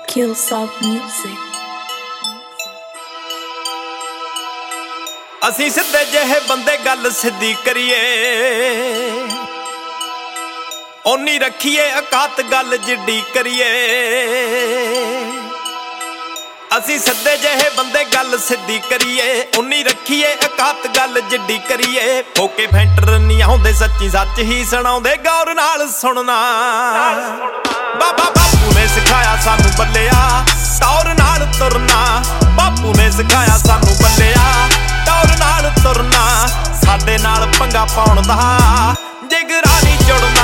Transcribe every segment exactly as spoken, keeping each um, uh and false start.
Killsoft Music। ਅਸੀਂ ਸਿੱਧੇ ਜਿਹੇ ਬੰਦੇ ਗੱਲ ਸਿੱਧੀ ਕਰੀਏ, ਓਨੀ ਰੱਖੀਏ ਔਕਾਤ ਗੱਲ ਜਿੱਡੀ ਕਰੀਏ। ਅਸੀਂ ਸਿੱਧੇ ਜਿਹੇ ਬੰਦੇ ਗੱਲ ਸਿੱਧੀ ਕਰੀਏ, ਓਨੀ ਰੱਖੀਏ ਔਕਾਤ ਗੱਲ ਜਿੱਡੀ ਕਰੀਏ। ਫੋਕੇ ਫੈਂਟਰ ਨਹੀਂ ਆਉਂਦੇ, ਸੱਚੀ ਸੱਚ ਹੀ ਸੁਣਾਉਂਦੇ, ਗੌਰ ਨਾਲ ਸੁਣਨਾ। ਬਾਬਾ ਬਾਪੂ ਨੇ ਸਿਖਾਇਆ ਸਾਨੂੰ ਬੱਲਿਆ ਟੌਰ ਨਾਲ ਤੁਰਨਾ। ਬਾਪੂ ਨੇ ਸਿਖਾਇਆ ਸਾਨੂੰ ਬੱਲਿਆ ਟੌਰ ਨਾਲ ਤੁਰਨਾ। ਸਾਡੇ ਨਾਲ ਪੰਗਾ ਪਾਉਣ ਦਾ ਜਿਗਰਾ ਨਹੀਂ ਜੁੜਨਾ।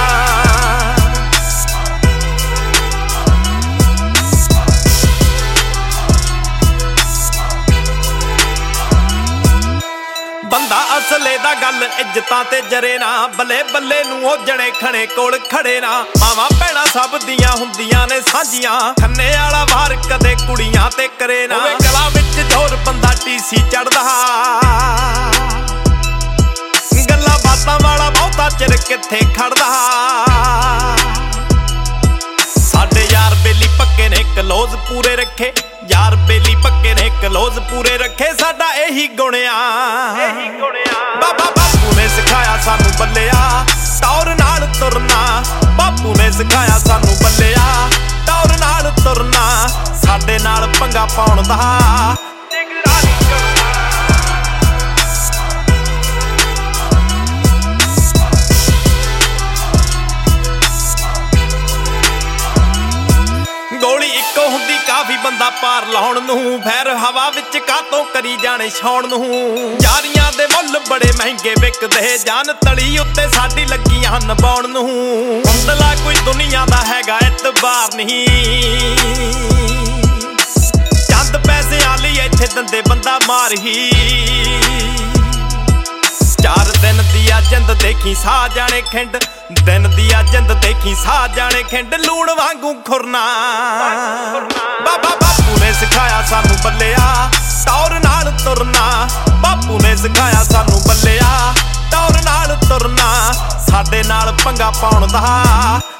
ਬੰਦਾ ਅਸਲੇ ਦਾ ਗੱਲ ਇੱਜ਼ਤਾਂ ਤੇ ਜਰੇ ਨਾ, ਬੱਲੇ ਬੱਲੇ ਨੂੰ ਉਹ ਜਣੇ ਖਣੇ ਕੋਲ ਖੜੇ ਨਾ। ਮਾਵਾਂ ਭੈਣਾਂ ਸਭ ਦੀਆਂ ਹੁੰਦੀਆਂ ਨੇ ਸਾਂਝੀਆਂ, ਖੰਨੇ ਵਾਲਾ ਵਾਰ ਕਦੇ ਕੁੜੀਆਂ ਤੇ ਕਰੇ ਨਾ। ਹੋਵੇ ਗਲਾ ਵਿੱਚ ਜ਼ੋਰ ਬੰਦਾ ਟੀਸੀ ਚੜਦਾ, ਗੱਲਾਂ ਬਾਤਾਂ ਵਾਲਾ ਬਹੁਤਾ ਚਿਰ ਕਿੱਥੇ ਖੜਦਾ। ਸਾਡੇ ਯਾਰ ਬੇਲੀ ਪੱਕੇ ਨੇ ਕਲੋਜ਼ ਪੂਰੇ ਰੱਖੇ, ਯਾਰ ਬੇਲੀ ਪੱਕੇ ਨੇ ਕਲੋਜ਼ ਪੂਰੇ ਰੱਖੇ। ਸਾਡਾ ਇਹੀ ਗੁਣਿਆ ਬਾਬਾ ਬਾਪੂ ਨੇ ਸਿਖਾਇਆ ਸਾਨੂੰ ਬੱਲਿਆ ਟੌਰ ਨਾਲ ਤੁਰਨਾ। ਬਾਪੂ ਨੇ ਸਿਖਾਇਆ ਸਾਨੂੰ ਬੱਲਿਆ ਟੌਰ ਨਾਲ ਤੁਰਨਾ। ਸਾਡੇ ਨਾਲ ਪੰਗਾ ਪਾਉਣ ਦਾ ਜਿਗਰਾ ਨਹੀਂ ਜੁੜਨਾ। ਗੋਲੀ ਇੱਕੋ ਹੁੰਦੀ ਕਾਫੀ ਬੰਦਾ ਪਾਰ ਲਾਉਣ ਨੂੰ, ਫੈਰ ਹਵਾ ਵਿੱਚ ਕਾਤੋਂ ਕਰੀ ਜਾਣੇ ਛਾਉਣ ਨੂੰ। ਯਾਰੀਆਂ ਦੇ ਮੁੱਲ ਬੜੇ ਮਹਿੰਗੇ ਵਿਕਦੇ, ਜਾਨ ਤਲੀ ਉੱਤੇ ਸਾਡੀ ਲੱਗੀਆਂ ਨਿਭਾਉਣ ਨੂੰ। ਹੁੰਦਲਾ ਕੋਈ ਦੁਨੀਆ ਦਾ ਹੈਗਾ ਇਤਬਾਰ ਨਹੀਂ, ਚੰਦ ਪੈਸਿਆਂ ਲਈ ਇੱਥੇ ਦੰਦੇ ਬੰਦਾ ਮਾਰ ਹੀ। ਚਾਰ ਦਿਨ ਦੀ ਆ ਜਿੰਦ ਦੇਖੀ ਸਾਹ ਜਾਣੇ ਖਿੰਡ, ਦਿਨ ਦੀ ਆ ਜਿੰਦ ਦੇਖੀ ਸਾਹ ਜਾਣੇ ਖਿੰਡ। ਲੂਣ ਵਾਂਗੂ ਖੁਰਨਾ ਬਾਬਾ ਬਾਪੂ ਨੇ ਸਿਖਾਇਆ ਸਾਨੂੰ ਬੱਲਿਆ ਟੌਰ ਨਾਲ ਤੁਰਨਾ। ਬਾਪੂ ਨੇ ਸਿਖਾਇਆ ਸਾਨੂੰ ਬੱਲਿਆ ਟੌਰ ਨਾਲ ਤੁਰਨਾ। ਸਾਡੇ ਨਾਲ ਪੰਗਾ ਪਾਉਣ ਦਾ